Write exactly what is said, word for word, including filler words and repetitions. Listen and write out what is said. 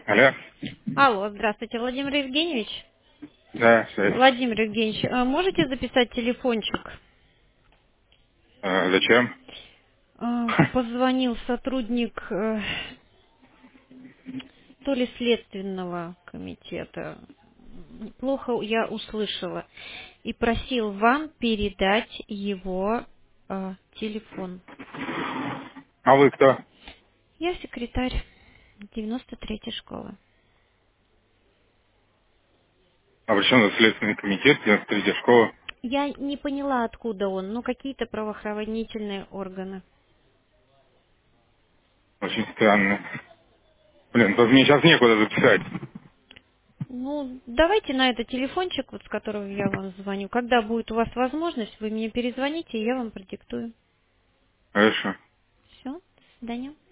Алло. Алло, здравствуйте, Владимир Евгеньевич. Да, связь. Владимир Евгеньевич, а можете записать телефончик? А, зачем? А, Позвонил сотрудник э, то ли следственного комитета, плохо я услышала, и просил вам передать его э, телефон. А вы кто? Я секретарь девяносто третьей школы. А при чем тут Следственный комитет, девяносто третья школа? Я не поняла, откуда он, но какие-то правоохранительные органы. Очень странно. Блин, тут мне сейчас некуда записать. Ну, давайте на этот телефончик, вот с которого я вам звоню. Когда будет у вас возможность, вы мне перезвоните, и я вам продиктую. Хорошо. Все, до свидания.